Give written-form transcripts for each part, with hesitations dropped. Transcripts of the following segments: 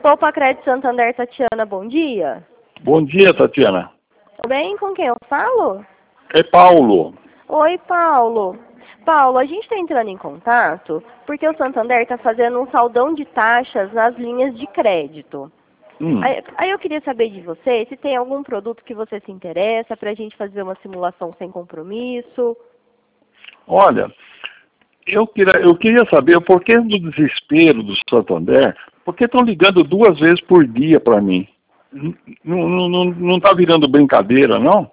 Poupa Crédito Santander, Tatiana, bom dia. Bom dia, Tatiana. Tudo bem? Com quem eu falo? É Paulo. Oi, Paulo. Paulo, a gente está entrando em contato porque o Santander está fazendo um saldão de taxas nas linhas de crédito. Aí eu queria saber de você se tem algum produto que você se interessa para a gente fazer uma simulação sem compromisso. Olha, eu queria saber o porquê do desespero do Santander, porque estão ligando 2 vezes por dia para mim. Não está virando brincadeira, não?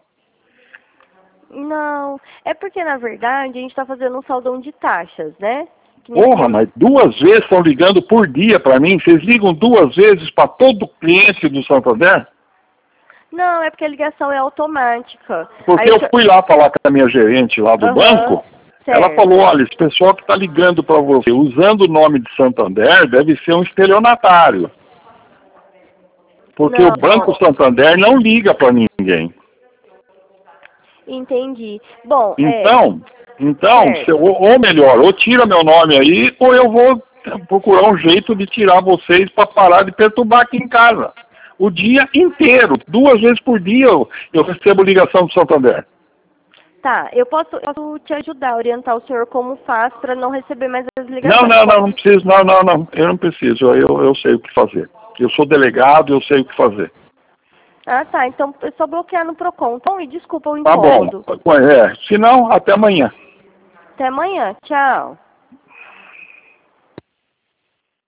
Não, é porque na verdade a gente está fazendo um saldão de taxas, né? Porra, mas 2 vezes estão ligando por dia para mim? Vocês ligam 2 vezes para todo cliente do Santander? Não, é porque a ligação é automática. Porque eu fui lá falar com a minha gerente lá do banco, certo. Ela falou, olha, esse pessoal que está ligando para você usando o nome de Santander deve ser um estelionatário. Porque o Banco Santander não liga para ninguém. Entendi. Bom, ou melhor, ou tira meu nome aí, ou eu vou procurar um jeito de tirar vocês para parar de perturbar aqui em casa. O dia inteiro, 2 vezes por dia eu recebo ligação do Santander. Tá, eu posso te ajudar, orientar o senhor como faz para não receber mais as ligações. Não preciso, eu não preciso, eu sei o que fazer. Eu sou delegado, eu sei o que fazer. Ah, tá, então é só bloquear no Procon. Então, e desculpa o incômodo. Tá bom, se não, até amanhã. Até amanhã, tchau.